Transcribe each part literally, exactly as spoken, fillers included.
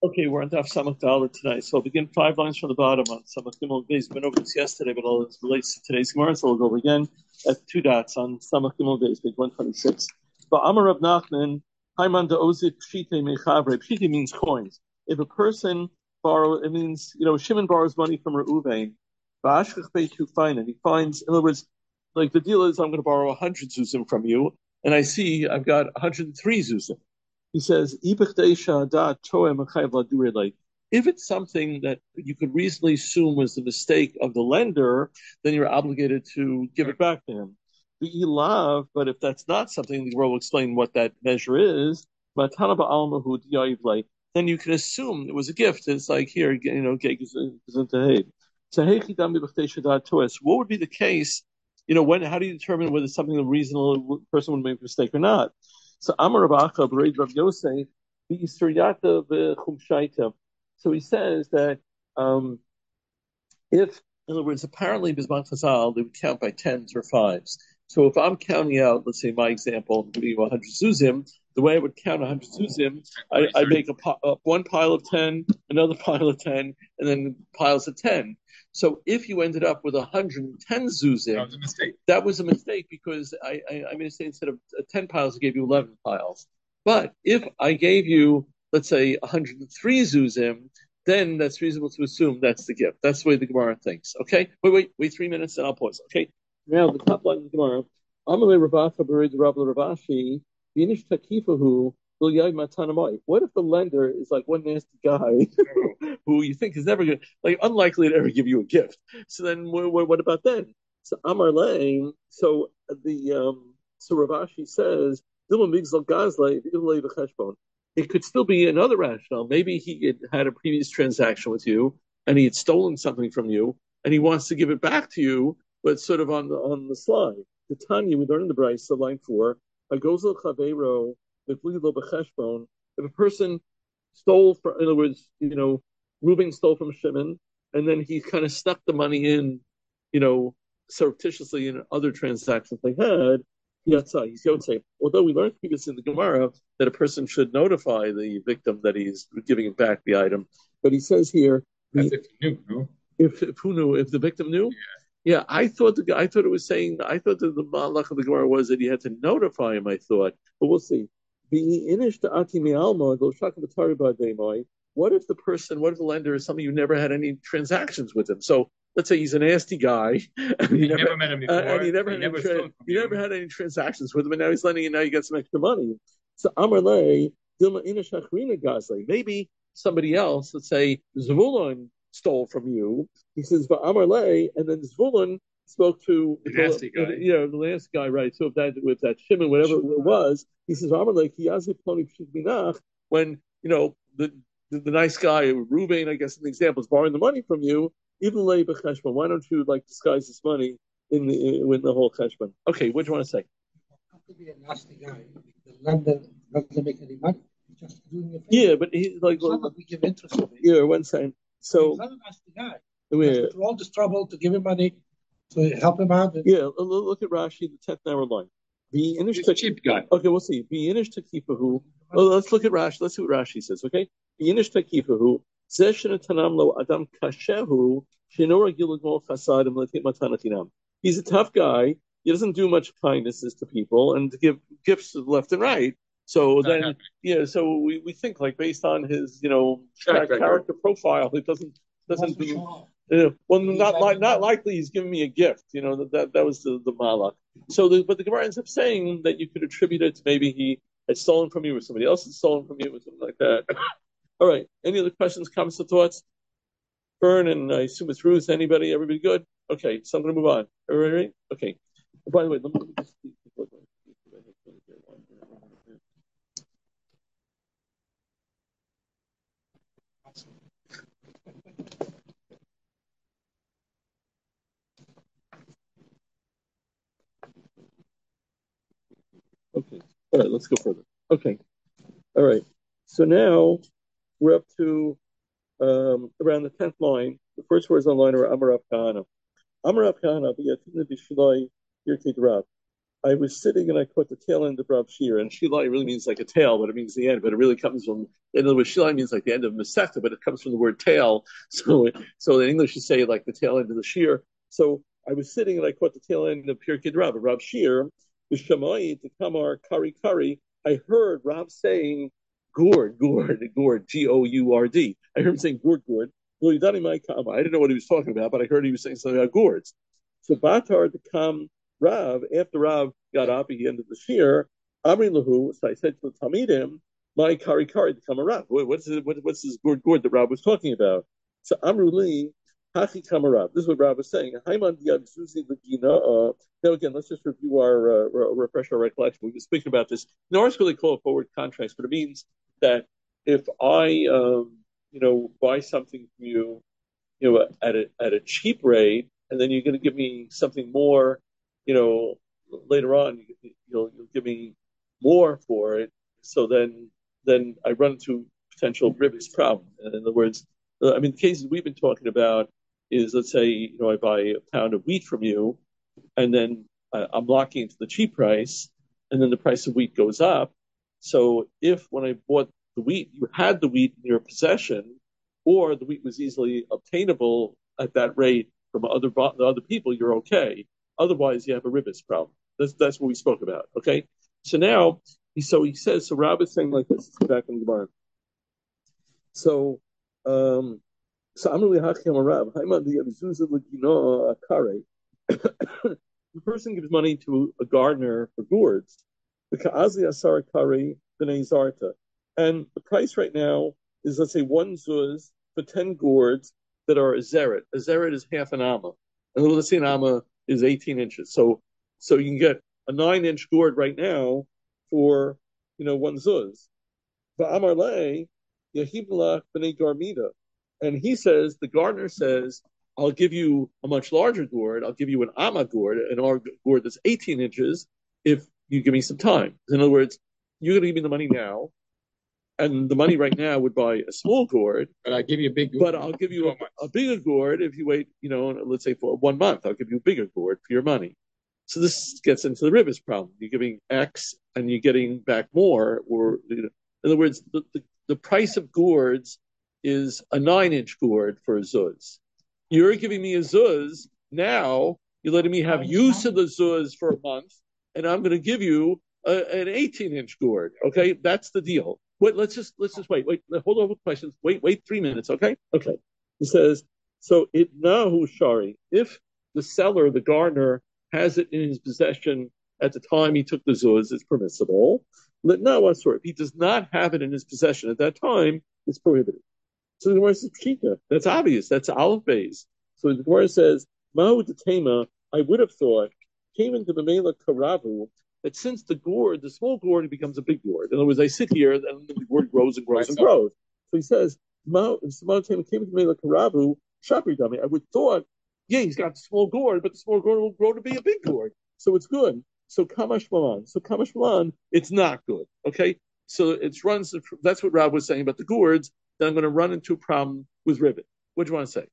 Okay, we're on Daf Samach Dalet tonight, so I'll begin five lines from the bottom on Samach Gimel Beis. We've been over this yesterday, but all this relates to today's Gemara, so we'll go over again at two dots on Samach Gimel Beis, page one twenty-six. But Amar Rav Nachman, Haiman de Ozik Pshite Mechavre. Pshite means coins. If a person borrows, it means, you know, Shimon borrows money from Reuven, Ba'ashkach Beit Hufain, and he finds, in other words, like the deal is, I'm going to borrow one hundred zuzim from you, and I see I've got one hundred three zuzim. He says, if it's something that you could reasonably assume was the mistake of the lender, then you're obligated to give it back to him. But if that's not something, the Gemara will explain what that measure is. Then you can assume it was a gift. It's like, here, you know, what would be the case? You know, when? How do you determine whether something a reasonable person would make a mistake or not? So Amar Rav Acha b'Reid Rav Yosef v'Yisriyata v'Chumshaita. So he says that um, if, in other words, apparently Bisman Chazal they would count by tens or fives. So if I'm counting out, let's say my example, would be one hundred zuzim. The way I would count one hundred zuzim, I, I make a, a one pile of ten, another pile of ten, and then piles of ten. So if you ended up with one hundred ten zuzim, that was a mistake. That was a mistake because I, I, I made a mistake. Instead of ten piles, I gave you eleven piles. But if I gave you, let's say, one hundred three zuzim, then that's reasonable to assume that's the gift. That's the way the Gemara thinks. Okay? Wait, wait, wait three minutes and I'll pause. Okay? Now, the top line of the Gemara, Amalei Rabacha Berid Rabba Ravashi, Vinish Takifahu, what if the lender is like one nasty guy who you think is never going to, like, unlikely to ever give you a gift? So then, what, what about then? So Amar Lane, so the um, so Ravashi says, it could still be another rationale. Maybe he had had a previous transaction with you, and he had stolen something from you, and he wants to give it back to you, but sort of on the on the slide. The Tanya, we learned in the Bryce, line four, Agozal Chavero. If a person stole, from, in other words, you know, Reuben stole from Shimon, and then he kind of stuck the money in, you know, surreptitiously in other transactions they had, Yatzah, he's Yotzei. Although we learned previously in the Gemara that a person should notify the victim that he's giving back the item. But he says here, As if he knew, no? If, if who knew? If the victim knew? Yeah. Yeah, I thought the I thought it was saying, I thought that the malach of the Gemara was that he had to notify him, I thought. But we'll see. What if the person, what if the lender is somebody you never had any transactions with him? So let's say he's a nasty guy, and you never, never met him before, uh, and he never, had, never, any tra- he never had any transactions with him, and now he's lending, and now you get some extra money. So Amar Lei, Dilma Inashachrina Gazle, maybe somebody else, let's say Zvulun stole from you. He says, "But Amar Lei," and then Zvulun spoke to the nasty guy. You know, the last guy, right? So if that, with that Shimon, whatever it was, he says, "Amar Lei Kiyazi Ploni Pshitminach." When you know the, the the nice guy, Reuben, I guess, in the example, is borrowing the money from you. Even Lei B'Cheshbon. Why don't you like disguise this money in the in, in the whole Cheshbon? Okay, what do you want to say? How could be a nasty guy? The lender doesn't make any money. He's just doing a favor. Yeah, but he like well, we give interest. Yeah, one second. So he's not a nasty guy. Went through all this trouble to give him money to help him out. Yeah, look at Rashi, the tenth hour line. Be inish to cheap guy. Okay, we'll see. Be inish takifahu. Oh, let's look at Rashi. Let's see what Rashi says. Okay, be inish takifahu. Zeshenatanam lo adam kashehu shenora gilugmol chasadim letim matanatinam. He's a tough guy. He doesn't do much kindnesses to people and to give gifts left and right. So then, happening. yeah, so we, we think like based on his, you know, character, character profile, it doesn't doesn't do. Uh, well, not li- not likely he's giving me a gift. You know that that, that was the the malach. So, the, but the Gemara ends up saying that you could attribute it to maybe he had stolen from you, or somebody else had stolen from you, or something like that. All right. Any other questions, comments, or thoughts? Fern and I assume it's Ruth. Anybody? Everybody good? Okay. So I'm going to move on. Everybody ready? Okay. Oh, by the way, let me just. Okay. All right. Let's go further. Okay. All right. So now we're up to um, around the tenth line. The first words on line are Amar Rav Kahana. Amar Rav Kahana, B'yatina b'shilai yirtid Rav. I was sitting and I caught the tail end of Rav Shir, and Shilai really means like a tail, but it means the end, but it really comes from, in other words, Shilai means like the end of Masechta, but it comes from the word tail. So, so in English you say like the tail end of the Shir. So I was sitting and I caught the tail end of Pirkei Rav, Rav Shir, the Shammai, the Kamar, Kari Kari. I heard Rav saying, gourd, gourd, gourd, G O U R D. I heard him saying gourd, gourd. I didn't know what he was talking about, but I heard he was saying something about gourds. So Batar to come Rav, after Rav got up at the end of the shir, Amri Lahu, so I said to the Talmidim, my Kari Kari to come a Rav. What's this, what, what's this gourd gourd that Rav was talking about? So Amru Li, Hachi Kama Rav. This is what Rav was saying. Haiman Diad Zuzi Legina. Now again, let's just review our, uh, refresh our recollection. We've been speaking about this. In ours, really call it forward contracts, but it means that if I, um, you know, buy something from you, you know, at a at a cheap rate, and then you're going to give me something more, you know, later on, you, you'll you'll give me more for it. So then then I run into potential ribis problem. In other words, I mean, the cases we've been talking about is, let's say, you know, I buy a pound of wheat from you, and then I, I'm locking into the cheap price, and then the price of wheat goes up. So if when I bought the wheat, you had the wheat in your possession, or the wheat was easily obtainable at that rate from other other people, you're okay. Otherwise, you have a ribis problem. That's that's what we spoke about. Okay. So now, so he says, so Rav is saying like this. Let's go back in the Gemara. So, um, so I'm really hakim Rav. The person gives money to a gardener for gourds. The ka'azli asar kari b'nei zarta, and the price right now is, let's say, one zuz for ten gourds that are a zeret. A zeret is half an amma, and let's say an amma is eighteen inches. So, so you can get a nine-inch gourd right now for, you know, one zuz. Va'amar le yahibnalach b'nei garmida, and he says, the gardener says, I'll give you a much larger gourd. I'll give you an amma gourd, an gourd that's eighteen inches, if you give me some time. In other words, you're going to give me the money now, and the money right now would buy a small gourd. But I give you a big gourd. But I'll give you a, a bigger gourd if you wait, you know, let's say for one month. I'll give you a bigger gourd for your money. So this gets into the ribis problem. You're giving X and you're getting back more. Or, you know, in other words, the, the, the price of gourds is a nine-inch gourd for a zuz. You're giving me a zuz. Now you're letting me have use of the zuz for a month, and I'm going to give you a, an eighteen-inch gourd. Okay, that's the deal. Wait, let's just let's just wait. Wait, hold on with questions. Wait, wait, three minutes. Okay, okay. He says, so it nahu shari. If the seller, the gardener, has it in his possession at the time he took the zuz, it's permissible. Let now what sort? If he does not have it in his possession at that time, it's prohibited. So the Gemara says, Pshita. That's obvious. That's Aleph Beis. So the Gemara says, Mahu Tema, I would have thought, came into the Mela Karavu, that since the gourd, the small gourd, it becomes a big gourd. In other words, I sit here, and the gourd grows and grows and grows. So he says, Mahu Tema came into the Mela Karavu, Shapri Dami. I would have thought, yeah, he's got a small gourd, but the small gourd will grow to be a big gourd. So it's good. So Kamash Malan. So Kamash Malan, it's not good. Okay? So it runs, that's what Rav was saying about the gourds. Then I'm going to run into a problem with ribbit. What do you want to say?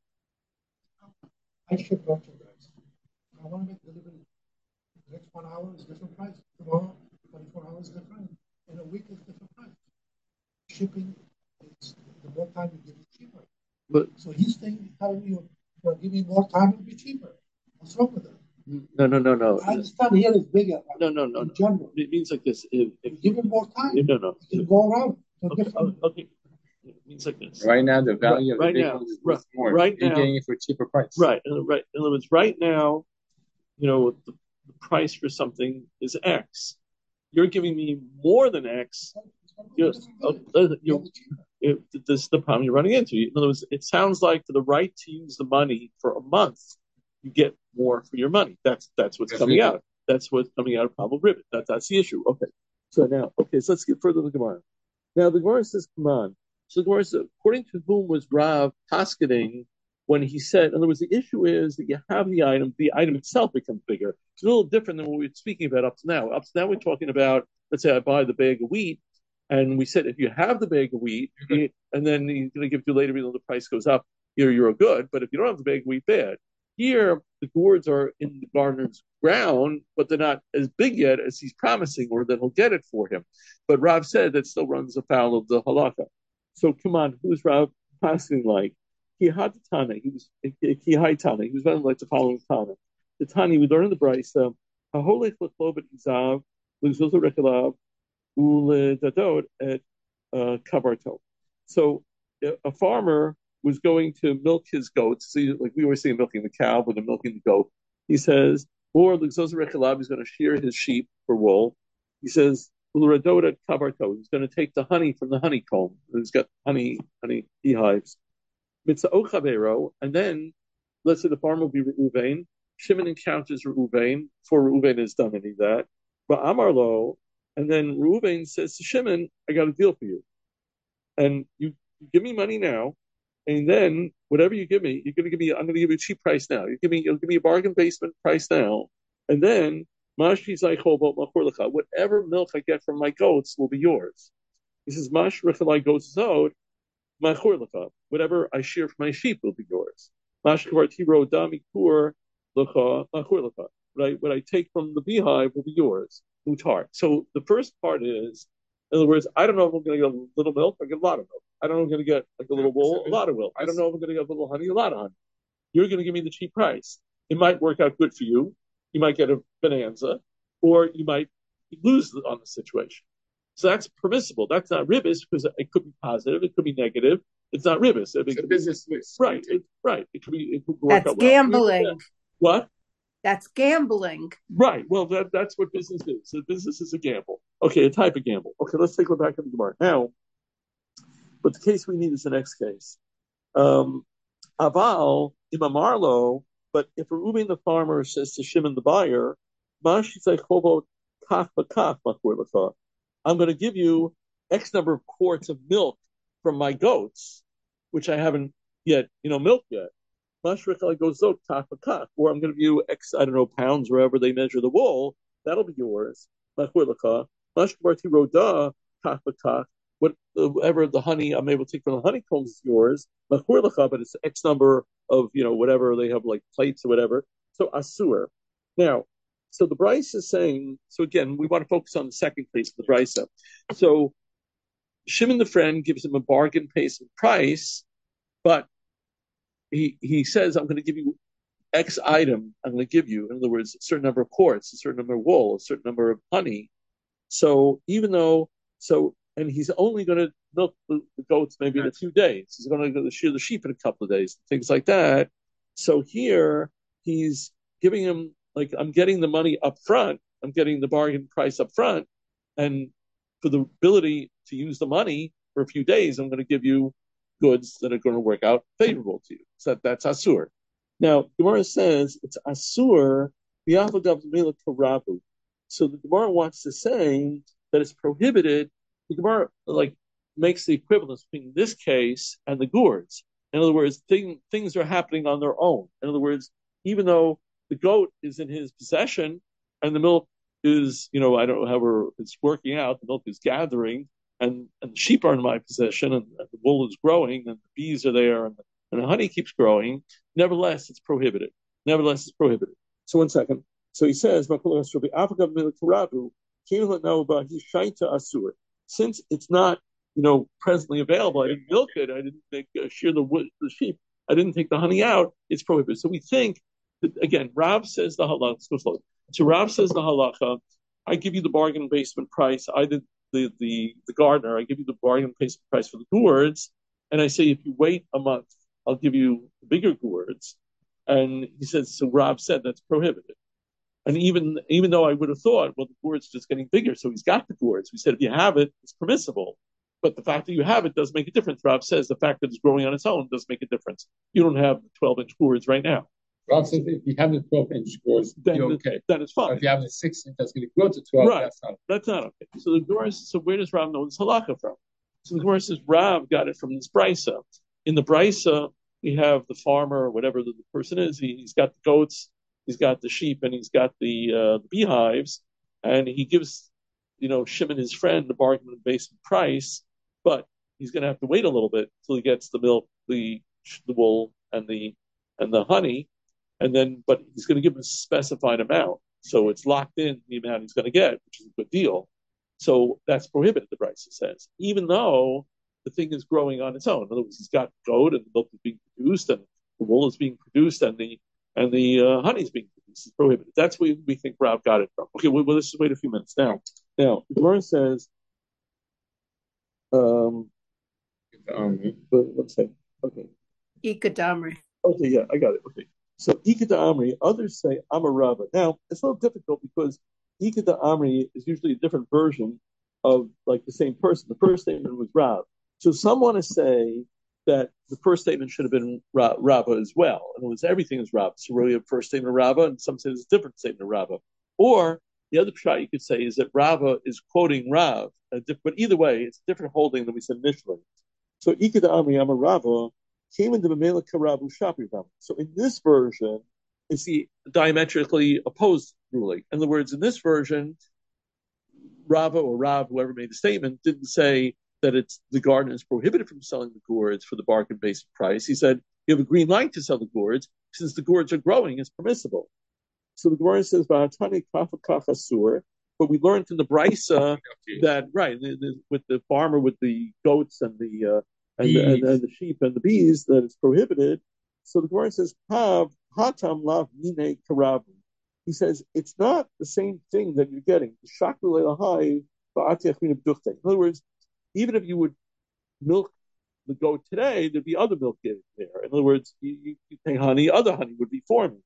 I ship merchandise. I want to make delivery. The next one hour is different price. Tomorrow, twenty-four hours is different. In a week, it's different price. Shipping, it's, the more time you give, it's cheaper. But, so he's saying, telling you, well, give me more time, it'll be cheaper. What's wrong with that? No, no, no, no. I understand here is bigger. No, no, no. In general. It means like this. If, if give him more time. No, no. You can go around. Okay, okay. It means like this. Right now, the value right, of the big right ones is right, more. Right You're now, getting it for a cheaper price. Right, right. In other words, right now, you know, the, the price for something is X. You're giving me more than X. You're, uh, you're, it, this is the problem you're running into. In other words, it sounds like for the right to use the money for a month, you get more for your money. That's that's what's that's coming out. That's what's coming out of Pablo Ribbit. That, that's the issue. Okay. So now, okay, so let's get further to the Gemara. Now the Gemara says, come on. So the Gemara says, according to whom was Rav paskening when he said, in other words, the issue is that you have the item, the item itself becomes bigger. It's a little different than what we were speaking about up to now. Up to now we're talking about, let's say I buy the bag of wheat, and we said if you have the bag of wheat, you, and then he's going to give it to you later, even though the price goes up, you're, you're good. But if you don't have the bag of wheat, bad. Here, the gourds are in the gardener's ground, but they're not as big yet as he's promising, or that he'll get it for him. But Rav said that still runs afoul of the halakha. So come on, who's Rav passing like? He had the Tana. He was he had Tana. He was running like the following Tana. The Tani we learn in the Brisa. Haholech l'chlobet izav l'zuzah rekalav uledadot at kabarto. So a farmer was going to milk his goats. So like we always say, milking the cow, but they're milking the goat. He says, or l'zuzah rekalav, he's going to shear his sheep for wool. He says, uledadot at kabarto. He's going to take the honey from the honeycomb. He's got honey, honey beehives. And then, let's say the farmer will be Reuven. Shimon encounters Reuven before Reuven has done any of that. But Amarlo, and then Reuven says to Shimon, I got a deal for you. And you, you give me money now, and then whatever you give me, you're going to give me, I'm going to give you a cheap price now. You give me, you'll give me a bargain basement price now. And then, whatever milk I get from my goats will be yours. He says, Mash Rechalai goats out. Whatever I shear from my sheep will be yours. Right? What I take from the beehive will be yours. Mutar. So the first part is, in other words, I don't know if I'm going to get a little milk or get a lot of milk. I don't know if I'm going to get like a little wool, a lot of wool. I don't know if I'm going to get a little honey, a lot of honey. You're going to give me the cheap price. It might work out good for you. You might get a bonanza, or you might lose on the situation. So that's permissible. That's not ribis, because it could be positive, it could be negative. It's not ribis. It's a business risk. Right, it, right. It could be. It could work that's out well. gambling. Yeah. What? That's gambling. Right. Well, that, that's what business is. So business is a gamble. Okay, a type of gamble. Okay, let's take a look back at the Gemara now. But the case we need is the next case. Um, Aval imamarlo. But if Reuben the farmer says to Shimon the buyer, I'm going to give you X number of quarts of milk from my goats, which I haven't yet, you know, milked yet. Or I'm going to give you X, I don't know, pounds, wherever they measure the wool. That'll be yours. Whatever the honey I'm able to take from the honeycombs is yours. But it's X number of, you know, whatever they have, like plates or whatever. So asur. Now, so the Brisa is saying, so again, we want to focus on the second case of the Brisa. So Shimon the friend gives him a bargain basement price, but he he says, I'm going to give you X item, I'm going to give you, in other words, a certain number of quarts, a certain number of wool, a certain number of honey. So even though, so, and he's only going to milk the, the goats maybe in a few days. He's going to go shear the sheep in a couple of days, things like that. So here he's giving him, like, I'm getting the money up front, I'm getting the bargain price up front, and for the ability to use the money for a few days, I'm going to give you goods that are going to work out favorable to you. So that, that's asur. Now, Gemara says it's asur b'yavagav mila karabu. So the Gemara wants to say that it's prohibited. The Gemara like makes the equivalence between this case and the gourds. In other words, thing, things are happening on their own. In other words, even though the goat is in his possession and the milk is, you know, I don't know how it's working out, the milk is gathering, and, and the sheep are in my possession, and, and the wool is growing, and the bees are there, and the, and the honey keeps growing. Nevertheless, it's prohibited. Nevertheless, it's prohibited. So one second. So he says, since it's not, you know, presently available, I didn't milk it, I didn't make, uh, shear the wood, the sheep, I didn't take the honey out, it's prohibited. So we think that, again, Rav says the halacha, let's go slow. So Rav says the halacha, I give you the bargain basement price, I did the, the, the gardener, I give you the bargain basement price for the gourds, and I say, if you wait a month, I'll give you bigger gourds. And he says, so Rav said that's prohibited. And even even though I would have thought, well, the gourd's just getting bigger, so he's got the gourds. We said, if you have it, it's permissible. But the fact that you have it does make a difference. Rav says the fact that it's growing on its own does make a difference. You don't have twelve-inch gourds right now. Rav says if you have the twelve-inch gourds, then you're okay. Then it's fine. But if you have the six-inch that's going to grow to twelve, right. that's not That's not okay. So the Gemara says, so where does Rav know this halakha from? So the Gemara says, Rav got it from this Brisa. In the Brisa, we have the farmer, or whatever the, the person is, he, he's got the goats, he's got the sheep, and he's got the, uh, the beehives, and he gives, you know, Shimon, his friend, the bargain basement price, but he's going to have to wait a little bit until he gets the milk, the the wool, and the and the honey, and then but he's going to give him a specified amount, so it's locked in the amount he's going to get, which is a good deal. So that's prohibited, the Brisa says, even though the thing is growing on its own. In other words, he's got goat and the milk is being produced and the wool is being produced and the and the uh, honey is being produced. It's prohibited. That's where we think Rav got it from. Okay, well, let's just wait a few minutes now. Now, the Gemara says, um, um one second. Okay. Ikadamri. Okay, yeah, I got it. Okay. So Ikeda Amri, others say Amarava. Now, it's a little difficult because Ikeda Amri is usually a different version of like the same person. The first statement was Rav. So some want to say that the first statement should have been Ra- Rava as well. In other words, everything is Rava. So really a first statement of Rava, and some say it's a different statement of Rava. Or the other shot you could say is that Rava is quoting Rav. But either way, it's a different holding than we said initially. So Ikeda Amri Amarava came into the Mela Karabu Shapi Ram. So in this version, it's the diametrically opposed ruling. In other words, in this version, Rava or Rav, whoever made the statement, didn't say that it's the garden is prohibited from selling the gourds for the bargain basic price. He said you have a green light to sell the gourds. Since the gourds are growing, it's permissible. So the Gemara says, "Va'atani kafa kafa sur." But we learned in the Brisa that right the, the, with the farmer with the goats and the uh, and, the, and, and the sheep and the bees that it's prohibited. So the Gemara says, "Hav hatam lav mine karabu." He says it's not the same thing that you're getting. In other words, even if you would milk the goat today, there'd be other milk in there. In other words, you, you, you pay honey, other honey would be forming.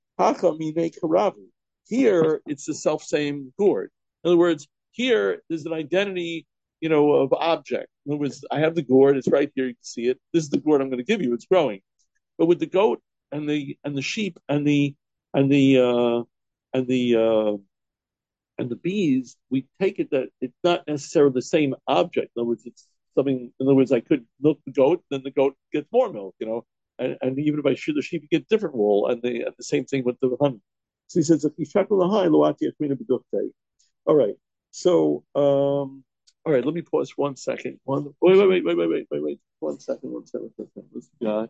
Here, it's the self-same gourd. In other words, here there's an identity, you know, of object. In other words, I have the gourd, it's right here, you can see it. This is the gourd I'm going to give you, it's growing. But with the goat and the and the sheep and the and the uh, and the uh, and the bees, we take it that it's not necessarily the same object. In other words, it's something. In other words, I could milk the goat, then the goat gets more milk, you know. And, and even if I shoot the sheep, you get different wool, and the and the same thing with the honey. So he says, all right. So, um, all right. Let me pause one second. One. Wait, wait, wait, wait, wait, wait, wait, wait. One second. One second. One second. This guy.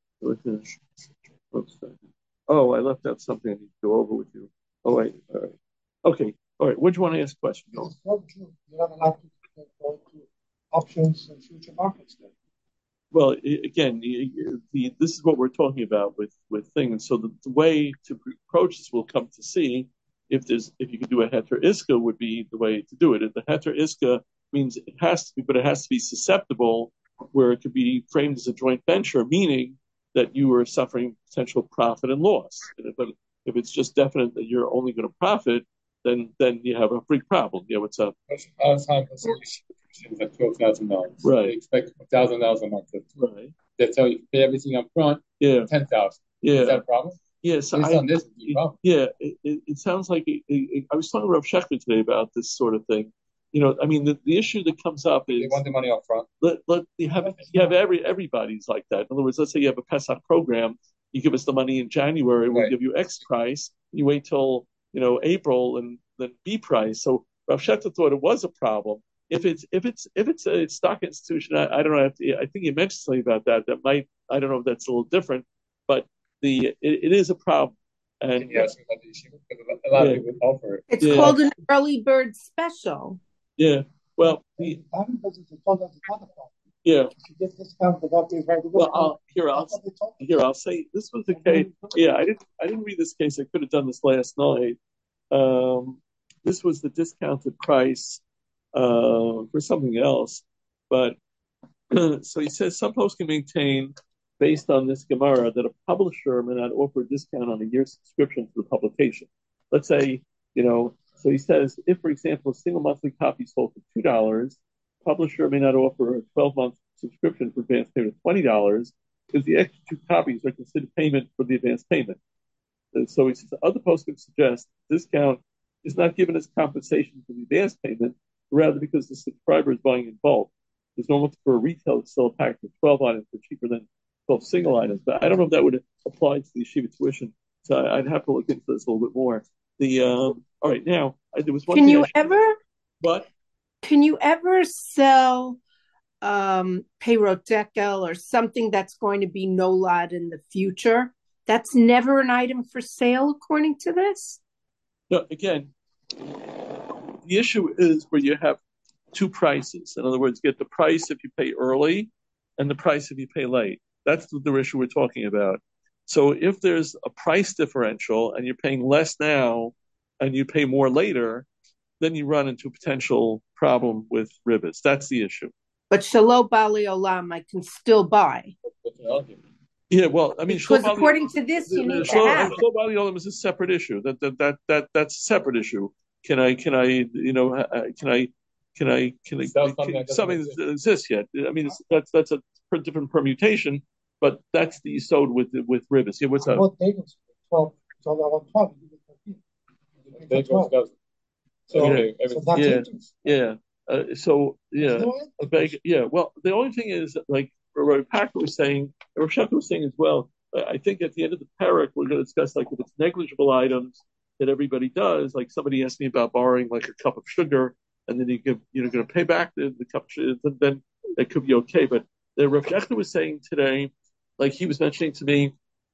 One second. Oh, I left out something I need to go over with you. Oh, wait. All right. Okay. All right. What do you want to ask a question? You're not allowed to go to options and future markets then. Well, again, the, the, this is what we're talking about with, with things. So the, the way to approach this, we'll come to see if there's if you can do a heter iska would be the way to do it. If the heter iska means it has to be, but it has to be susceptible, where it could be framed as a joint venture, meaning that you are suffering potential profit and loss. But if it's just definite that you're only going to profit, then then you have a big problem. Yeah, what's up? Like twelve thousand dollars. Right. They expect a thousand dollars a month. Right. They tell you pay everything up front. Yeah. Ten thousand. Yeah. Is that a problem? Yeah. So Based I, on this, it, yeah, it, it, it sounds like it, it, I was talking to Rav Shechter today about this sort of thing. You know, I mean, the, the issue that comes up is they want the money up front. Let, let you have you have every everybody's like that. In other words, let's say you have a Pesach program. You give us the money in January, we'll right. give you X price. You wait till you know April and then B price. So Rav Shechter thought it was a problem. If it's if it's if it's a stock institution, I, I don't know. I think you mentioned something about that. That might I don't know if that's a little different, but the it, it is a problem. And yes, a lot yeah. of people offer it. It's yeah. called an early bird special. Yeah. Well, the, yeah. Well, I'll, here I'll here I'll say this was the case. Yeah, I didn't I didn't read this case. I could have done this last night. Um, this was the discounted price. Uh, for something else, but so he says some posts can maintain, based on this Gemara, that a publisher may not offer a discount on a year's subscription to the publication. Let's say, you know, so he says if, for example, a single monthly copy sold for two dollars, publisher may not offer a twelve-month subscription for advance payment of twenty dollars because the extra two copies are considered payment for the advance payment. And so he says other posts can suggest discount is not given as compensation for the advance payment, rather because the subscriber is buying in bulk. It's normal for a retailer to sell a package of twelve items for cheaper than twelve single items. But I don't know if that would apply to the yeshiva tuition. So I'd have to look into this a little bit more. The um, all right now there was one. Can thing you I should, ever? What? Can you ever sell um, payrotekel or something that's going to be nolad in the future? That's never an item for sale, according to this? No, again, the issue is where you have two prices. In other words, get the price if you pay early and the price if you pay late. That's the, the issue we're talking about. So if there's a price differential and you're paying less now and you pay more later, then you run into a potential problem with rivets. That's the issue. But Shalom Bali Olam, I can still buy. Yeah, well, I mean, because Shalom according Bali, to this, you need Shalom, to have Shalom Bali Olam is a separate issue. That that that that that's a separate issue. Can I can I you know can I can I can I Sell something can, that doesn't something exist. that exists yet? I mean, it's, that's that's a per- different permutation, but that's the sewed with with rivets. Yeah, what's up? What David's twelve, twelve hour twelve, you get thirteen. You make it Dagos twelve. doesn't. So, So, okay, so everything. that Yeah. changes. Yeah. Uh, so yeah, There's no a end. big, yeah. Well, the only thing is, like Rabbi Packer was saying, or Shaka was saying as well. uh, I think at the end of the parak, we're going to discuss like if it's negligible items that everybody does. Like somebody asked me about borrowing like a cup of sugar, and then you give, you know, going to pay back the, the cup of sugar, then that could be okay. But the Rav Shechter was saying today, like he was mentioning to me,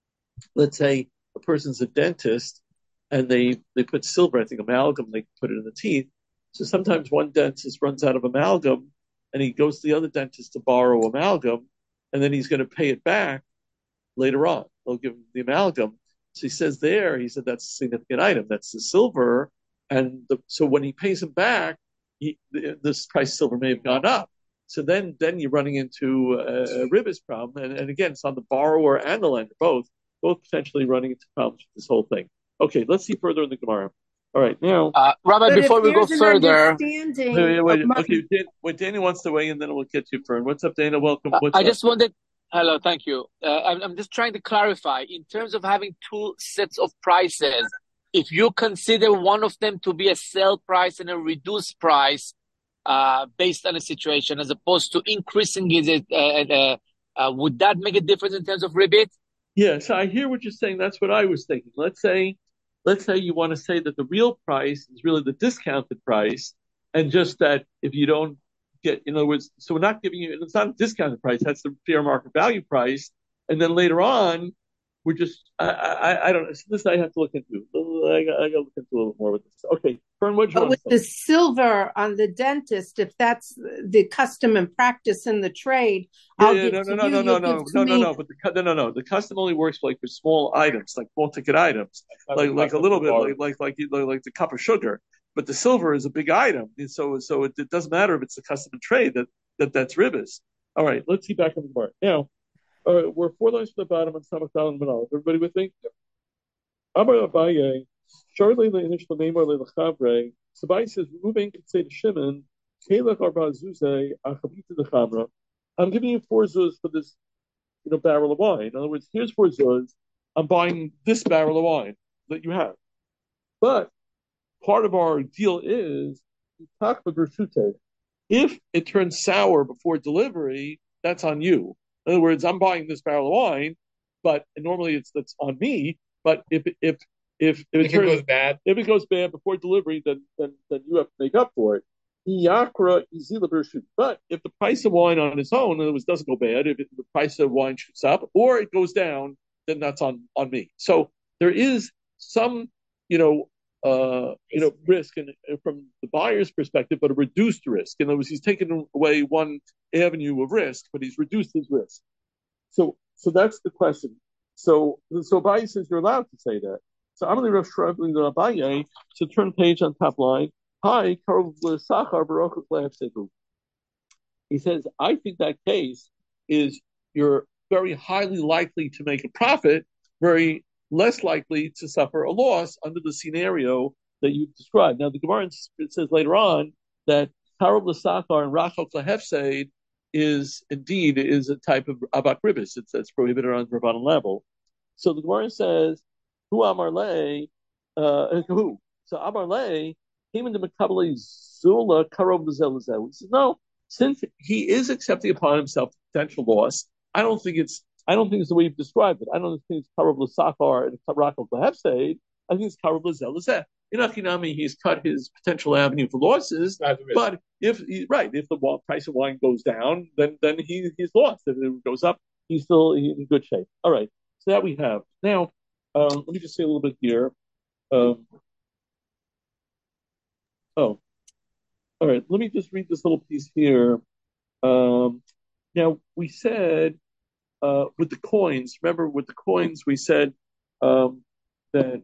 let's say a person's a dentist and they, they put silver, I think amalgam, they put it in the teeth. So sometimes one dentist runs out of amalgam and he goes to the other dentist to borrow amalgam and then he's going to pay it back later on. They'll give him the amalgam. So he says there, he said that's a significant item. That's the silver. And the, so when he pays him back, he, this price of silver may have gone up. So then, then you're running into a, a rivets problem. And, and again, it's on the borrower and the lender, both, both potentially running into problems with this whole thing. Okay, let's see further in the Gemara. All right, now. Uh, Rabbi, But before if we go there's an further, understanding Wait, wait, wait. of money, Okay, Dan, wait, Dana wants to weigh in, then we'll get you, Fern. What's up, Dana? Welcome. uh, What's I up? just wanted, hello, thank you. Uh, I'm, I'm just trying to clarify in terms of having two sets of prices. If you consider one of them to be a sale price and a reduced price uh, based on a situation, as opposed to increasing it, uh, uh, uh, would that make a difference in terms of rebate? Yeah, so I hear what you're saying. That's what I was thinking. Let's say, let's say you want to say that the real price is really the discounted price, and just that if you don't get, in other words, so we're not giving you, it's not a discounted price. That's the fair market value price, and then later on, we're just, I, I, I don't know. This I have to look into. I, got- I got to look into a little more with this. Okay, Fern, what do you but want with to the say? silver on the dentist, if that's the custom and practice in the trade, Yeah, I'll yeah, give no, to no, no, you, no, no, you'll no, give to no, no, me. no. But the cu- no, no, no. The custom only works like for small items, like small ticket items, Not like the like a custom little bit, bar. like like like you- like, like the cup of sugar. But the silver is a big item, and so so it, it doesn't matter if it's a custom and trade that that that's ribis. All right, let's see back on the bar now. All right, we're four lines from the bottom on Samach Dal and Manal. Everybody with me? Amar Abaye, shortly the initial name or lechavre. Sabai says, "Moving could say to Shimon, Kelech arba zuzay achabita dechamra." I'm giving you four zuz for this, you know, barrel of wine. In other words, here's four zuz. I'm buying this barrel of wine that you have. But part of our deal is if it turns sour before delivery, that's on you. In other words, I'm buying this barrel of wine, but normally it's that's on me. But if if if, if it If it turns goes bad, if it goes bad before delivery, then then, then you have to make up for it. Iyakra izila bershut. But if the price of wine on its own, in other words, doesn't go bad, if it, the price of wine shoots up or it goes down, then that's on on me. So there is some, you know, uh, you know, risk in, from the buyer's perspective, but a reduced risk. In other words, he's taken away one avenue of risk, but he's reduced his risk. So, so that's the question. So, so Abaye says you're allowed to say that. So I'm going to struggling to Abaye. So turn page on top line. Hi, Karol Sachar Baruch Sebu. He says, I think that case is you're very highly likely to make a profit, very less likely to suffer a loss under the scenario that you described. Now, the Gemara says later on that Karol L'Sachar and Rachel Klahefseid is indeed is a type of abak ribis. It's that's prohibited on the Rabbanan level. So the Gemara says, "Who Amar Le, uh, who?" So Amar Le came into Makabale Zula Karov L'Zelazel. He says, "No, since he is accepting upon himself potential loss, I don't think it's I don't think it's the way you've described it. I don't think it's Karov L'Sachar and Rachel Klahefseid. I think it's Karov L'Zelazel. In Achinami, he's cut his potential avenue for losses, but if right, if the price of wine goes down, then then he he's lost. If it goes up, he's still in good shape. All right. So that we have. Now, um, let me just say a little bit here. Um, oh, all right. Let me just read this little piece here. Um, now, we said uh, with the coins, remember with the coins, we said um, that.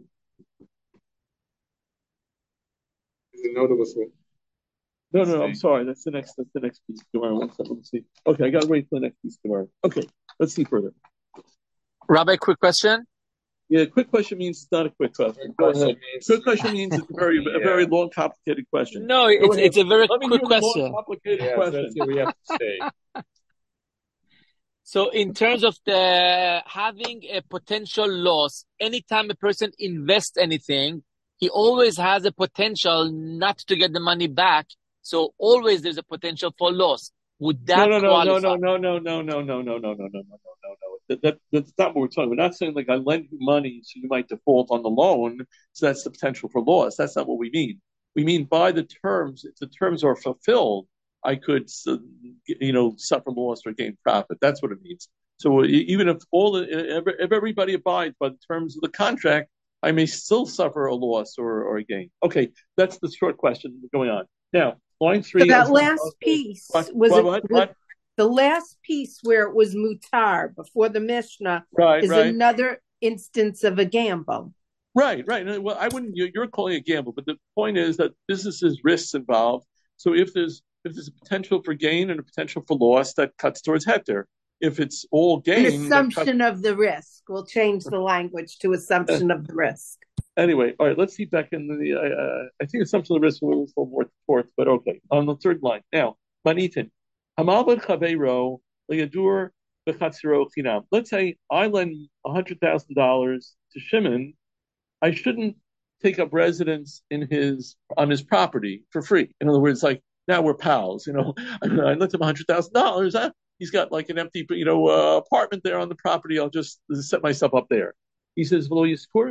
Is it notable? So No, no, no, I'm sorry. That's the next. That's the next piece. Tomorrow. One second. Let's see. Okay, I got to wait for the next piece tomorrow. Okay, let's see further. Rabbi, quick question. Yeah, quick question means it's not a quick question. Go ahead. Quick question means it's a very, a very long, complicated question. No, it's it's a very Let me quick hear the question. long, complicated yeah, question. so that's what we have to say. So in terms of the having a potential loss, anytime a person invests anything, he always has a potential not to get the money back. So always there's a potential for loss. Would that no, no, no, qualify? no, no, no, no, no, no, no, no, no, no, no, no, no, no. That, that, that's not what we're talking about. We're not saying like I lend you money so you might default on the loan, so that's the potential for loss. That's not what we mean. We mean by the terms, if the terms are fulfilled, I could, you know, suffer loss or gain profit. That's what it means. So even if all the, if everybody abides by the terms of the contract, I may still suffer a loss or, or a gain. Okay, that's the short question going on. Now, line three. So that last piece what, was, what, what, what? The last piece where it was mutar before the Mishnah right, is right. another instance of a gamble. Right, right. Well, I wouldn't. You're calling it a gamble, but the point is that businesses risks involved. So if there's if there's a potential for gain and a potential for loss, that cuts towards heter. If it's all gain, an assumption cuts... of the risk. We'll change the language to assumption of the risk. Anyway, all right. Let's see back in the. Uh, I think assumption of the risk was a little more fourth, but okay. On the third line now, manitin, hamal b'chaveiro leyadur b'chatziro chinam. Let's say I lend a hundred thousand dollars to Shimon. I shouldn't take up residence in his on his property for free. In other words, like now we're pals. You know, I, I lent him a hundred thousand dollars. He's got like an empty, you know, uh, apartment there on the property. I'll just set myself up there. He says, "Or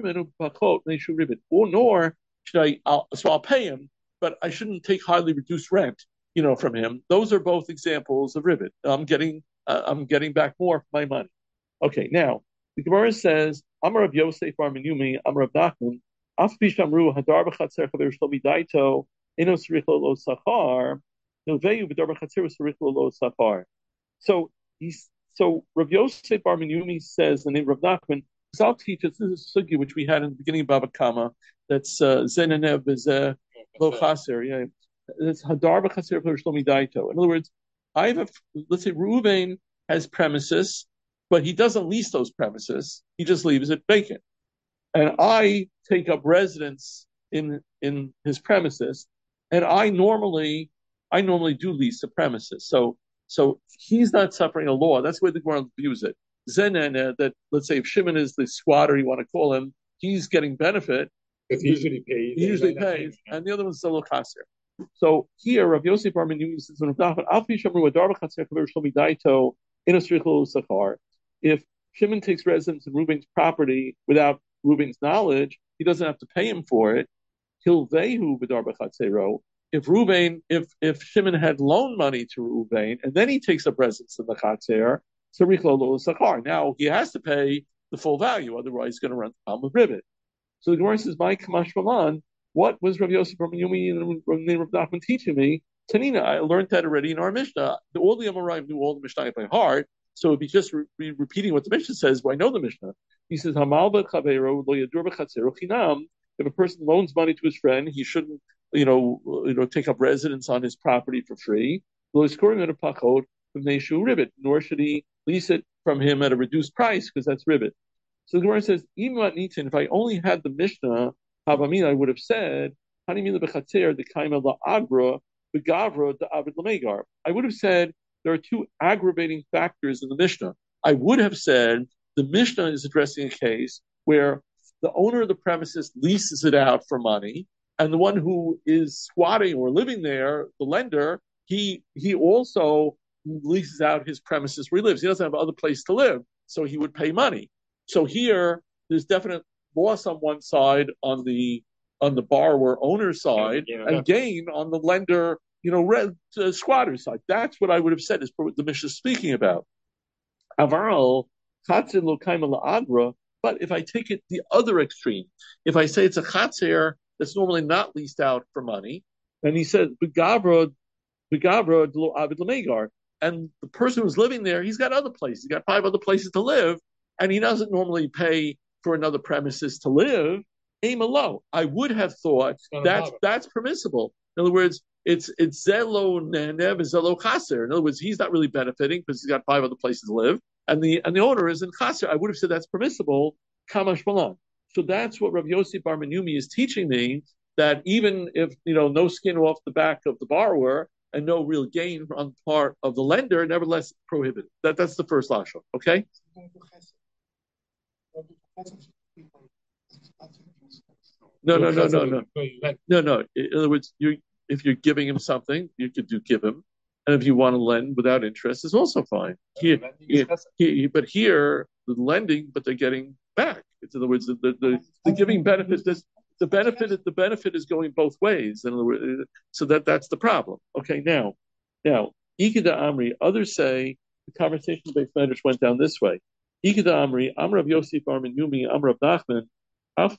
nor should I? I'll, so I'll pay him, but I shouldn't take highly reduced rent, you know, from him. Those are both examples of ribbit. I'm getting, uh, I'm getting back more for my money. Okay, now the Gemara says, "Amar Rav Yosef Bar Menyumi, Amar Rav Nachman, Af Bishamru Hadar b'Chatzer Chaver Shlomi Daito Eno Sarichlo Lo Sachar Noveyu B'Dar b'Chatzer Sarichlo Lo Sachar." So he's so Rav Yosef Bar Menyumi says the name Rav Nachman. Because I'll teach us, this is a sugi which we had in the beginning of Baba Kama, that's Zenenev is Lo Chaser, yeah. It's Hadar b'Chaser for Shlomi Daito. In other words, I have a, let's say Reuven has premises, but he doesn't lease those premises. He just leaves it vacant. And I take up residence in in his premises, and I normally I normally do lease the premises. So so he's not suffering a law. That's the way the Gemara views it. Zenen, uh, that let's say if Shimon is the squatter, you want to call him, he's getting benefit. Because he usually pays. He usually pays, and the other one's still a chaser. So here, Rav Yosef Bar Menyumi says, if Shimon takes residence in Reuben's property without Reuben's knowledge, he doesn't have to pay him for it. Hilvehu b'dar b'chatzero. If Reuben, if if Shimon had loaned money to Reuben, and then he takes up residence in the chatzer, now he has to pay the full value, otherwise he's going to run the problem with ribbit. So the Gemara says, "My Kamash Malan, what was Rav Yosef Bar Menyumi and Rav Nachman teaching me? Tanina, I learned that already in our Mishnah. All the Amoraim knew all the Mishnah by heart, so it'd be just re- repeating what the Mishnah says. Well, I know the Mishnah. He says, Hamal b'chaveiro lo yadur b'chatzero chinam. If a person loans money to his friend, he shouldn't, you know, you know, take up residence on his property for free. Lo yiskorim in a pachot v'meishu ribbit, nor should he lease it from him at a reduced price because that's ribbit." So the Gemara says, if I only had the Mishnah, Havamin, I would have said, I would have said there are two aggravating factors in the Mishnah. I would have said the Mishnah is addressing a case where the owner of the premises leases it out for money, and the one who is squatting or living there, the lender, he he also leases out his premises where he lives. He doesn't have another place to live, so he would pay money. So here, there's definite loss on one side on the on the borrower owner side, yeah, and gain on the lender, you know, red, uh, squatter side. That's what I would have said is what the Mishnah is speaking about. Aval chatzir lo kaima la'agra. But if I take it the other extreme, if I say it's a chatzir that's normally not leased out for money, and he says begavra begavra lo avid lamegar, and the person who's living there, he's got other places, he's got five other places to live, and he doesn't normally pay for another premises to live. Aim low. I would have thought that's that's permissible. In other words, it's it's zelo nenev zelo chaser. In other words, he's not really benefiting because he's got five other places to live, and the and the owner is in chaser. I would have said that's permissible. Kamash malan. So that's what Rav Yossi Bar Menumi is teaching me, that even if, you know, no skin off the back of the borrower and no real gain on the part of the lender, nevertheless prohibited. That that's the first lashon. Okay. No, no, no, no, no, no, no. In other words, you if you're giving him something, you could do give him, and if you want to lend without interest, is also fine. Here, here, here, but here, the lending, but they're getting back. In other words, the the, the, the giving benefit, this, the benefit, the benefit is going both ways. In other words, so that that's the problem. Okay, now, now, Ikeda Amri. Others say the conversation of Beis Medrash went down this way. Ikeda Amri, Amr of Yosef Bar Menumi, Amr of Nachman. That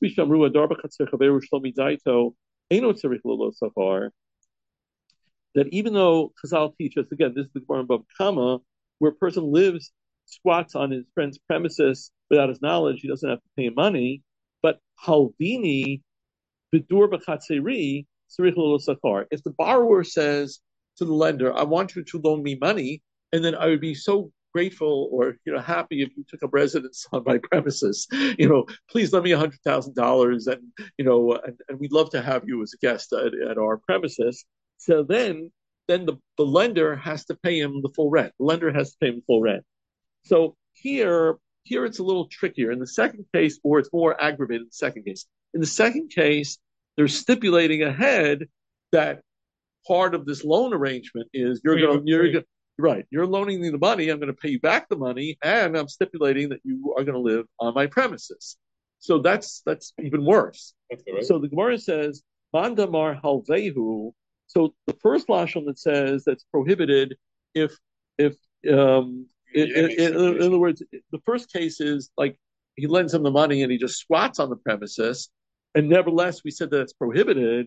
even though Chazal teach us, again, this is the Gemara above Kama, where a person lives, squats on his friend's premises without his knowledge, he doesn't have to pay him money. But halvini b'dur b'chatzeri tzarich lo sakar. If the borrower says to the lender, "I want you to loan me money," and then I would be so grateful or, you know, happy if you took up residence on my premises, you know, please lend me a hundred thousand dollars, and you know, and, and we'd love to have you as a guest at, at our premises. So then, then the, the lender has to pay him the full rent. The lender has to pay him the full rent. So here, here it's a little trickier. In the second case, or it's more aggravated in the second case. In the second case, they're stipulating ahead that part of this loan arrangement is you're going to, you're going right, you're loaning me the money, I'm going to pay you back the money, and I'm stipulating that you are going to live on my premises. So that's that's even worse. That's right. So the Gemara says, Mandamar halvehu. So the first lashon that says that's prohibited if if um it, it, it, in other words, the first case is like he lends him the money and he just squats on the premises, and nevertheless we said that it's prohibited.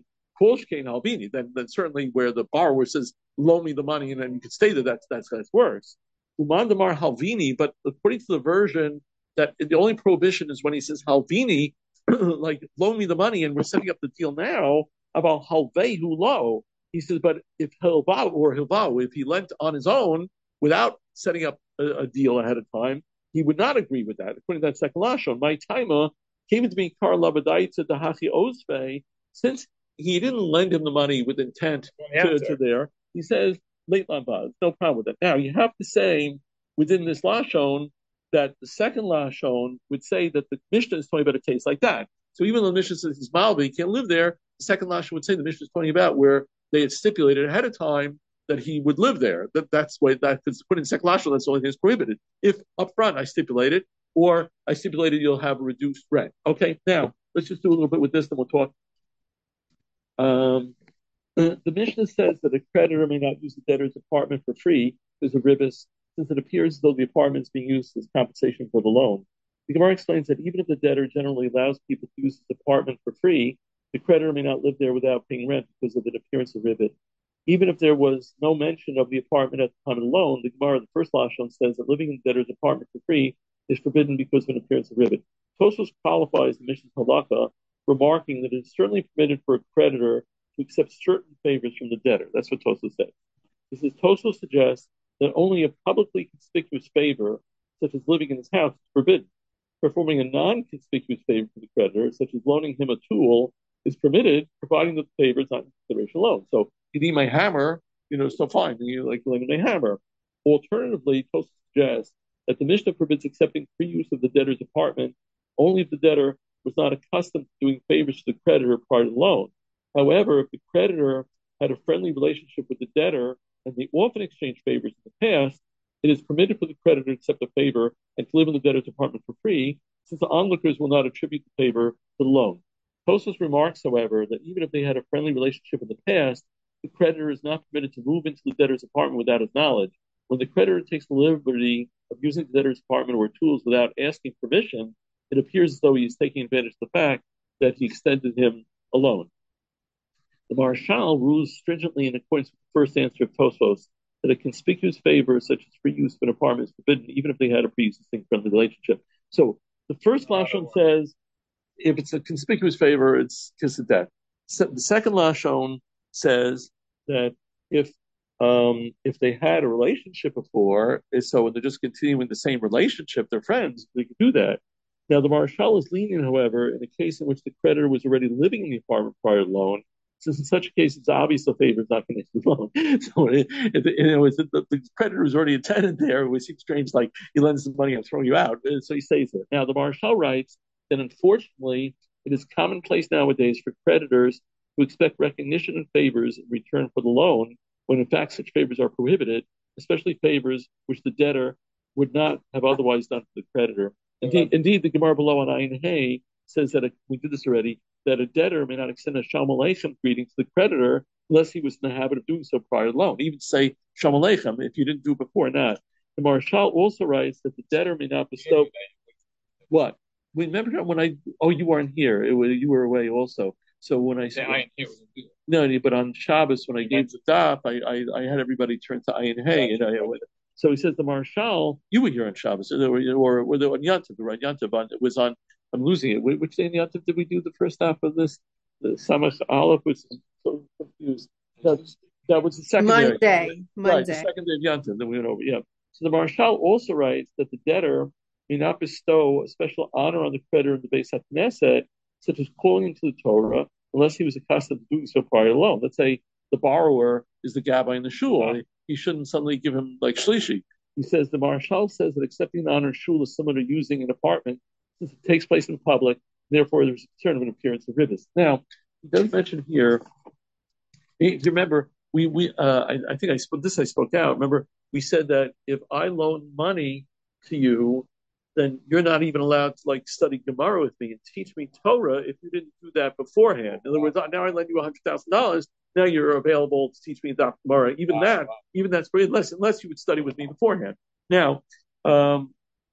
Then, then certainly where the borrower says, loan me the money and then you can stay there, that's that's that's worse. Umandamar halvini, but according to the version that the only prohibition is when he says halvini, like loan me the money and we're setting up the deal now about halvehu lo. He says, but if hilvau or hilvau, if he lent on his own without setting up a, a deal ahead of time, he would not agree with that. According to that second lashon, my timer came to me kar labadaita dahachi osve, since he didn't lend him the money with intent to, to there. He says, late lambaz, no problem with that. Now, you have to say within this lashon that the second lashon would say that the Mishnah is talking about a case like that. So even though the Mishnah says he's malva, he can't live there, the second lashon would say the Mishnah is talking about where they had stipulated ahead of time that he would live there. That That's why that because put in second lashon, that's the only thing that's prohibited. If up front I stipulated, or I stipulated you'll have a reduced rent. Okay, now let's just do a little bit with this, then we'll talk. Um, the, the Mishnah says that a creditor may not use the debtor's apartment for free because of ribis, since it appears as though the apartment is being used as compensation for the loan. The Gemara explains that even if the debtor generally allows people to use his apartment for free, the creditor may not live there without paying rent because of an appearance of ribit. Even if there was no mention of the apartment at the time of the loan, the Gemara, the first lashon, says that living in the debtor's apartment for free is forbidden because of an appearance of ribit. Tosfos qualifies the Mishnah's halakha, remarking that it is certainly permitted for a creditor to accept certain favors from the debtor. That's what Tosfos says. This is Tosfos suggests that only a publicly conspicuous favor, such as living in his house, is forbidden. Performing a non-conspicuous favor for the creditor, such as loaning him a tool, is permitted, providing that the favor is not in consideration alone. So, you need my hammer, you know, so fine, you like lending my hammer. Alternatively, Tosfos suggests that the Mishnah forbids accepting free use of the debtor's apartment only if the debtor was not accustomed to doing favors to the creditor prior to the loan. However, if the creditor had a friendly relationship with the debtor and they often exchanged favors in the past, it is permitted for the creditor to accept a favor and to live in the debtor's apartment for free, since the onlookers will not attribute the favor to the loan. Tosfos remarks, however, that even if they had a friendly relationship in the past, the creditor is not permitted to move into the debtor's apartment without his knowledge. When the creditor takes the liberty of of using the debtor's apartment or tools without asking permission, it appears as though he is taking advantage of the fact that he extended him a loan. The Marshal rules stringently in accordance with the first answer of Tosfos that a conspicuous favor, such as free use of an apartment, is forbidden, even if they had a pre-existing friendly relationship. So the first Lashon says, if it's a conspicuous favor, it's kiss of death. So the second Lashon says that if um, if they had a relationship before, so when they're just continuing the same relationship, they're friends, they can do that. Now the Marshal is lenient, however, in a case in which the creditor was already living in the apartment prior to the loan. Since in such a case, it's obvious the favor is not connected to the loan. So, it, it, you know, it's, the, the creditor is already a tenant there. It would seem strange, like he lends the money and throw you out. So he stays there. Now, the Marshal writes that unfortunately, it is commonplace nowadays for creditors who expect recognition and favors in return for the loan, when in fact such favors are prohibited, especially favors which the debtor would not have otherwise done for the creditor. Indeed, indeed the Gemara below on Ayin Hay says that, a, we did this already, that a debtor may not extend a Shalom Aleichem greeting to the creditor unless he was in the habit of doing so prior to the loan. Even say Shalom Aleichem if you didn't do it before, not. The Marshal also writes that the debtor may not bestow... What? Remember when I... Oh, you weren't here. It was, you were away also. So when I... Yeah, Ayin Hay. No, but on Shabbos, when I gave the daf, I, I, I had everybody turn to Ayin Hay. And I, so he says the Marshal... You were here on Shabbos, or, or, or on Yantav, right? Yantav, it was on... I'm losing it. Which day in Yantav did we do the first half of this? The Samach Aleph was so confused. That, that was the second Monday. day. Monday. Right, the second day of Yantav. Then we went over. Yeah. So the Marshal also writes that the debtor may not bestow a special honor on the creditor in the Beis HaKnesset, such as calling him to the Torah, unless he was accustomed to doing so prior to loan. Let's say the borrower is the gabbai in the shul. He shouldn't suddenly give him like shlishi. He says the Marshal says that accepting honor in shul is similar to using an apartment, since it takes place in public, therefore there's a concern of an appearance of ribbis. Now, he does mention here, if you remember, we, we uh, I, I think I spoke, this I spoke out, remember, we said that if I loan money to you, then you're not even allowed to like study Gemara with me and teach me Torah if you didn't do that beforehand. In other words, now I lend you one hundred thousand dollars, now you're available to teach me about Gemara. Even wow, that, wow. even that's very less, unless you would study with me beforehand. Now, um,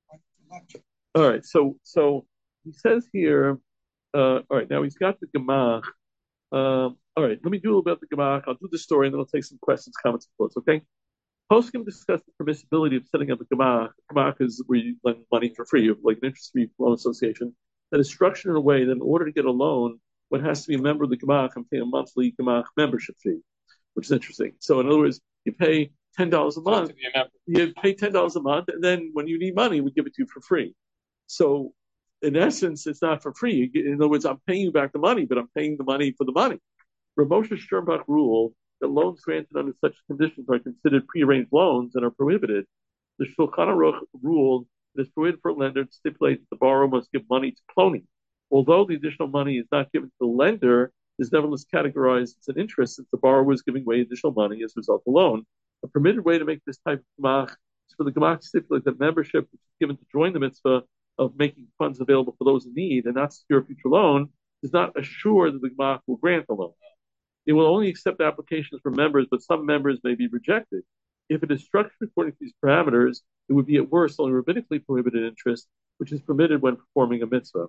all right, so so he says here, uh, all right, now he's got the Gemach. Um, all right, let me do a little bit of the Gemach. I'll do the story and then I'll take some questions, comments, and quotes, okay? Poskim discussed the permissibility of setting up a Gemach. Gemach is where you lend money for free, like an interest-free loan association, that is structured in a way that in order to get a loan, one has to be a member of the Gemach and pay a monthly Gemach membership fee, which is interesting. So in other words, you pay ten dollars a month, you pay ten dollars a month, and then when you need money, we give it to you for free. So in essence, it's not for free. In other words, I'm paying you back the money, but I'm paying the money for the money. Rav Moshe Sternbach ruled that loans granted under such conditions are considered prearranged loans and are prohibited. The Shulchan Aruch ruled that it's prohibited for a lender to stipulate that the borrower must give money to Ploni. Although the additional money is not given to the lender, it is nevertheless categorized as an interest since the borrower is giving away additional money as a result of the loan. A permitted way to make this type of Gemach is for the Gemach to stipulate that membership is given to join the mitzvah of making funds available for those in need and not secure a future loan does not assure that the Gemach will grant the loan. It will only accept applications from members, but some members may be rejected. If it is structured according to these parameters, it would be at worst only rabbinically prohibited interest, which is permitted when performing a mitzvah.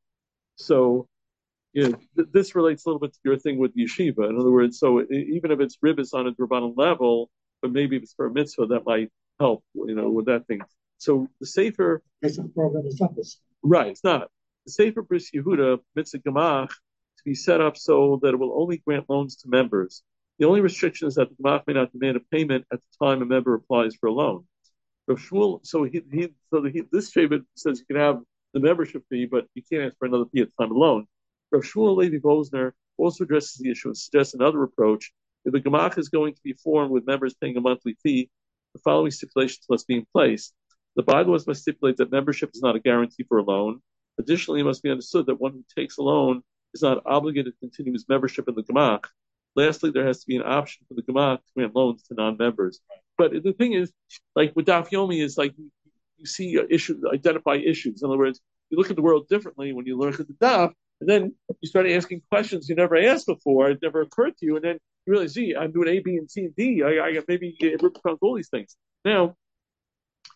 So, you know, th- this relates a little bit to your thing with yeshiva. In other words, so it, even if it's ribbis on a Drabanan level, but maybe if it's for a mitzvah, that might help, you know, with that thing. So the Sefer... The program is not this. Right, it's not. The Sefer Bris Yehuda, Mitzvah Gemach, to be set up so that it will only grant loans to members. The only restriction is that the Gemach may not demand a payment at the time a member applies for a loan. Rav Shmuel, so he, he so he, this Shabbat says you can have the membership fee, but you can't ask for another fee at the time of loan. Rav Shmuel Levi Bosner also addresses the issue and suggests another approach. If the Gemach is going to be formed with members paying a monthly fee, the following stipulations must be in place. The bylaws must stipulate that membership is not a guarantee for a loan. Additionally, it must be understood that one who takes a loan is not obligated to continue his membership in the Gemach. Lastly, there has to be an option for the Gemach to grant loans to non-members. But the thing is, like with Daf Yomi, is like you, you see issues, identify issues. In other words, you look at the world differently when you look at the Daf, and then you start asking questions you never asked before. It never occurred to you, and then you realize, gee, I'm doing A, B, and C, and D. I, I maybe it represents all these things. Now,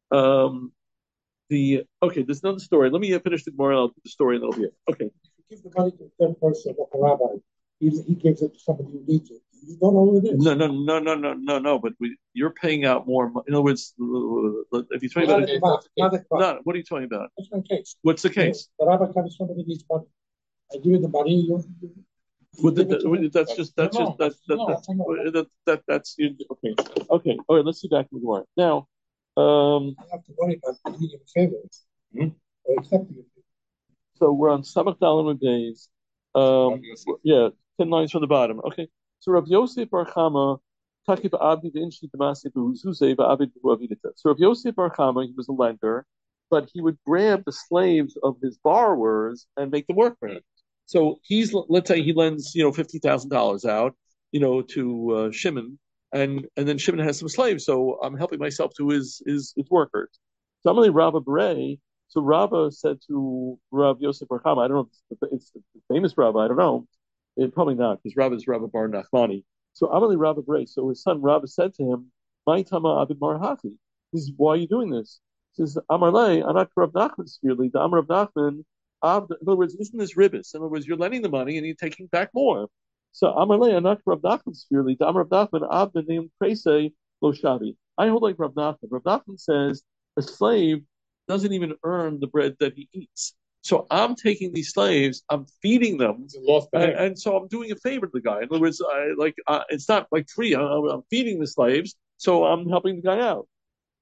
Um, the okay, there's another story. Let me finish the Gemara. I'll do the story, and that'll be it. Okay. If you give the money to a third person, like a rabbi, he, he gives it to somebody who needs it. You don't know who it is. No, no, no, no, no, no, no. But we, you're paying out more. In other words, if you're talking Not about a it, kebab, not a kebab. no, what are you talking about? That's my case. What's the case? The rabbi comes, somebody needs money. I give you the money. You, you, Well, you that, give it to them. that, that's just that's No, just that's that, no, that's I know. that, that that's you. Okay, okay. All right. Let's see back to the Gemara now. Um, I have to worry about doing him a favor. Hmm? Or accepting it. so we're on Samach Dalam days. Um, yeah, ten lines from the bottom. Okay. So Rav Yosef Bar Chama, Takib Abdi V'Inshi Damasi B'Huzuze V'Abid B'Avidita. So Rav Yosef Bar Chama, he was a lender, but he would grab the slaves of his borrowers and make them work for him. So he's, let's say he lends, you know, fifty thousand dollars out, you know, to uh, Shimon, and and then Shimon has some slaves. So I'm helping myself to his his, his workers. So I'm only Rabba Beret. So Rabba said to Rav Yosef Bar Chama, I don't know if it's the famous Rabba, I don't know. It, probably not, because Rabba is Rabba Bar Nachmani. So Amalei Rabba Bray. So his son Rabba said to him, "My tama abid marhati." He says, "Why are you doing this?" He says, "Amarlei, anak Rav Nachman severely. The Amar Rav Nachman." In other words, isn't this ribis? In other words, you're lending the money and you're taking back more. So Amarlei, anak Rav Nachman severely. The Amar Rav Nachman abd named Krese lo shavi. I hold like Rav Nachman. Rav Nachman says a slave doesn't even earn the bread that he eats. So I'm taking these slaves, I'm feeding them, and, and so I'm doing a favor to the guy. In other words, I, like uh, it's not like free. I, I'm feeding the slaves, so I'm helping the guy out.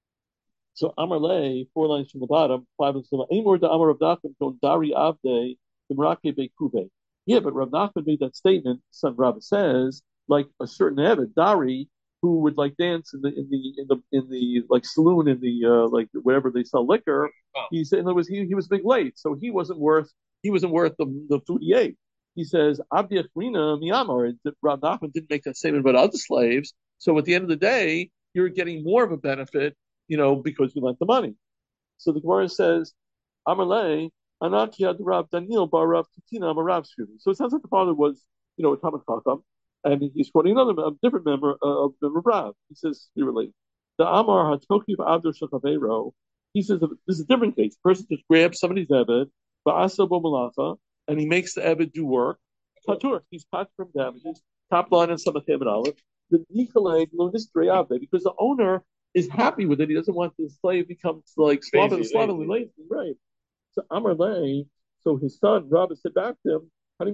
So Amar Le, four lines from the bottom, five lines from the bottom. Amor da Amar Rav Nachman don Dari Avde Imrake Beikube. Yeah, but Rav Nachman made that statement. Son Rav says, like a certain Evid, Dari, who would like dance in the in the in the in the like saloon in the uh, like wherever they sell liquor. He said, in other words, he, he was a big late, so he wasn't worth he wasn't worth the the food he ate. He says, Abdi Achrina Miyamar. Rav Nachman didn't make that statement about other slaves. So at the end of the day, you're getting more of a benefit, you know, because you lent the money. So the Gemara says, Amalei Anak Yad Rav Daniel Bar Rav Titina Amarav Shuvim. So it sounds like the father was, you know, a Talmud Chacham. And he's quoting another, a different member uh, of the Rav. He says, really, the Amar HaTokiv Abdur Shachavero. He says, this is a different case. The person just grabs somebody's Eved, Ba'asa Bo Malacha, and he makes the Eved do work. Patur, he's patur from damages. Top line on Samach Eved Aleph. The Nikolay Lonistre Avde, because the owner is happy with it. He doesn't want the slave becomes like slovenly lazy, right? So Amar Lay, so his son, Rabbi, said back to him,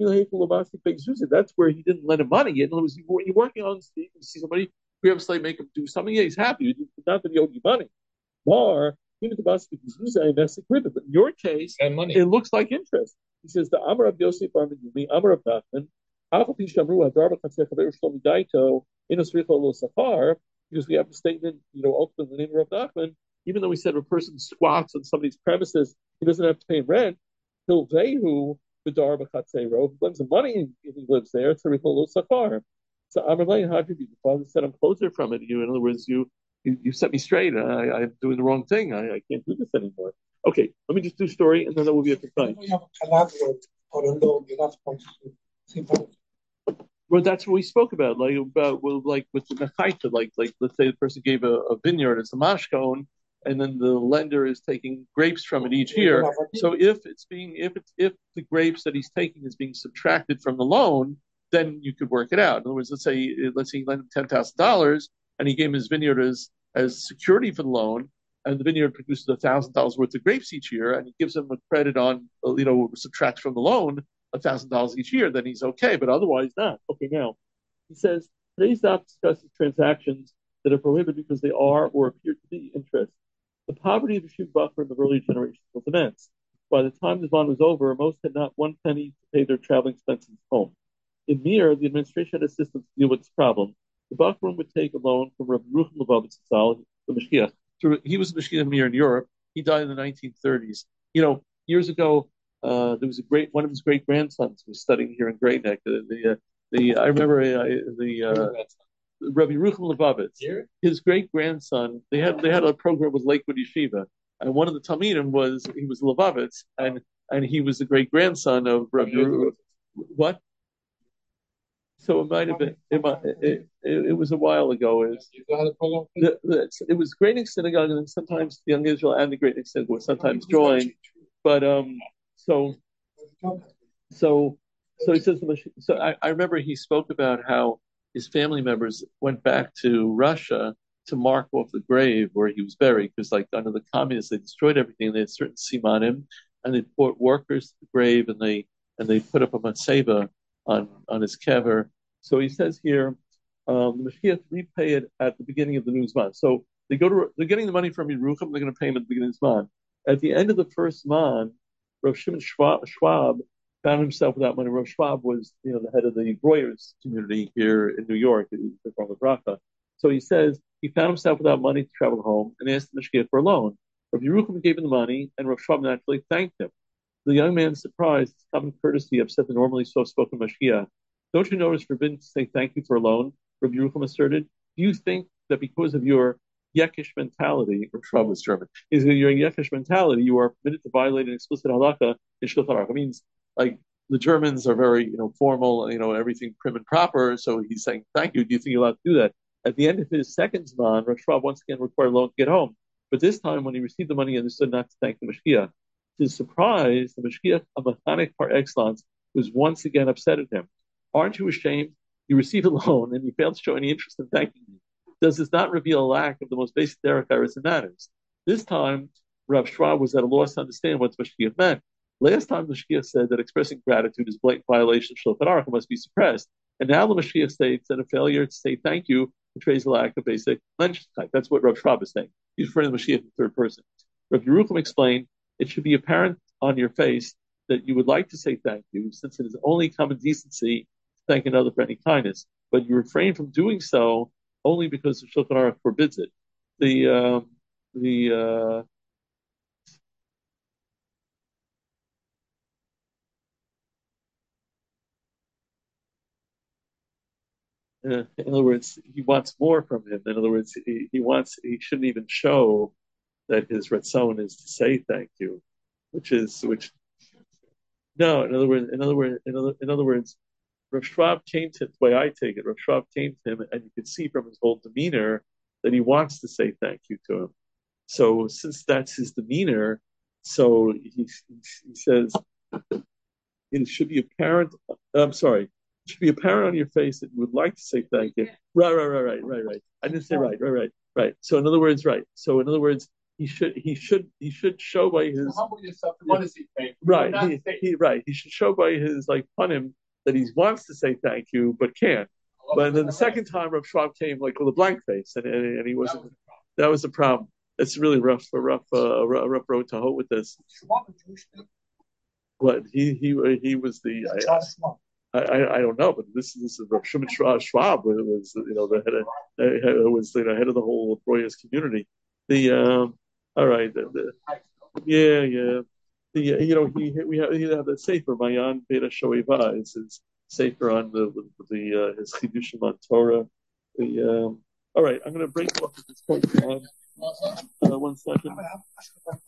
that's where he didn't lend him money. In other words, you're working on you see somebody, you have a slave, make him do something, yeah, he's happy. Not that he owed you money. Bar, even the but in your case, it looks like interest. He says, the Amar of Yosef Bar Menyumi, Amar of Nachman, because we have a statement, you know, ultimately in the name of Rav Nachman, even though we said if a person squats on somebody's premises, he doesn't have to pay rent, he'll pay who B'dar B'chatzero, he lends the money and he lives there, it's a Rifol Safar. So Amalei Hadribi, the father said, I'm closer from it. You, in other words, you you, you set me straight. I, I'm doing the wrong thing. I, I can't do this anymore. Okay, let me just do a story and then that will be at the time. Well, that's what we spoke about, like about well, like with the mechaita, like like let's say the person gave a, a vineyard as a mashkon, and then the lender is taking grapes from it each year. So if it's being if it's if the grapes that he's taking is being subtracted from the loan, then you could work it out. In other words, let's say let's say he lent him ten thousand dollars and he gave him his vineyard as as security for the loan, and the vineyard produces a thousand dollars worth of grapes each year, and he gives him a credit on you know subtracts from the loan a thousand dollars each year, then he's okay, but otherwise not. Okay, now he says today's daf discusses transactions that are prohibited because they are or appear to be interest. The poverty of the Shuv Bakr in the earlier generations was immense. By the time the bond was over, most had not one penny to pay their traveling expenses home. In Mir, the administration had a system to deal with this problem. The Bakrim would take a loan from Rabbi Rucham Lubavitch Tzal, the Mashgiach. So he was a Mashgiach Mir in Europe. He died in the nineteen thirties. You know, years ago, Uh, there was a great one of his great grandsons was studying here in Great Neck. The the, uh, the I remember uh, the uh, Rabbi Rucham Lubavitch. His great grandson. They had they had a program with Lakewood Yeshiva, and one of the Talmidim was he was Lubavitch, and and he was the great grandson of Rabbi. Ru- what? So it might have been. It, might, it, it, it was a while ago. It was, the, the, it was Great Neck Synagogue, and then sometimes the Young Israel and the Great Neck Synagogue were sometimes joined. But um, so so so he says. So I, I remember he spoke about how his family members went back to Russia to mark off the grave where he was buried, because like under the communists they destroyed everything. They had certain simanim, and they brought workers to the grave, and they and they put up a matzeva on on his kever. So he says here, um, the Mashiach repay it at the beginning of the new Zman. So they go to they're getting the money from Yerucham, they're going to pay him at the beginning of Zman. At the end of the first Zman, Rav Shimon Schwab, Schwab found himself without money. Rav Schwab was, you know, the head of the Breuers community here in New York, from the Bracha. So he says he found himself without money to travel home and asked the Mashiach for a loan. Rav Yerucham gave him the money, and Rav Schwab naturally thanked him. The young man, surprised, common courtesy upset the normally soft-spoken Mashiach. Don't you know it's forbidden to say thank you for a loan? Rav Yerucham asserted. Do you think that because of your Yekish mentality, Rav Schwab was German, is that your Yekish mentality, you are permitted to violate an explicit halakha in Shulchan Aruch? It means, like, the Germans are very, you know, formal, you know, everything prim and proper, so he's saying thank you. Do you think you're allowed to do that? At the end of his second Zman, Rav Schwab once again required a loan to get home. But this time, when he received the money, he understood not to thank the Mashiach. To his surprise, the Mashiach, a mechanic par excellence, was once again upset at him. Aren't you ashamed? You received a loan and you failed to show any interest in thanking me. Does this not reveal a lack of the most basic derech eretz in matters? This time, Rav Schwab was at a loss to understand what the Mashiach meant. Last time, the Mashiach said that expressing gratitude is blatant violation of Shulchan Aruch and must be suppressed. And now the Mashiach states that a failure to say thank you betrays a lack of basic menschlichkeit. That's what Rav Schwab is saying. He's referring to the Mashiach in the third person. Rav Yerucham explained, it should be apparent on your face that you would like to say thank you, since it is only common decency to thank another for any kindness, but you refrain from doing so only because the Shulchan Aruch forbids it. The um, the uh, uh, in other words, he wants more from him. In other words, he, he wants he shouldn't even show that his ratzon is to say thank you, which is which. No, in other words, in other words, in other, in other words, Rav Schwab came to, the way I take it, Rav Schwab came to him, and you could see from his whole demeanor that he wants to say thank you to him. So since that's his demeanor, so he, he says, it should be apparent, I'm sorry, it should be apparent on your face that you would like to say thank you. Right, right, right, right, right, right. I didn't say right, right, right, right. So in other words, right. So in other words, he should he should he should show by his so humble yourself. What does he think? Right, he, he right. He should show by his like punim that he wants to say thank you but can't. But then the second time, Rav Schwab came like with a blank face, and and, and he wasn't. That was the problem. It's really rough, a rough, uh, a rough road to hoe with this. But he he he was the. I, I, I don't know, but this this is Rav Shimon Schwab was, you know, the head of uh, was the, you know, head of the whole Breuers community. The um, all right, the, the, yeah, yeah. The, you know, he we have he have that sefer Mayan Beta Shoeva. It's his sefer on the the uh, his chidushim on Torah. The um, all right, I'm going to break off at this point. Um, uh, one second.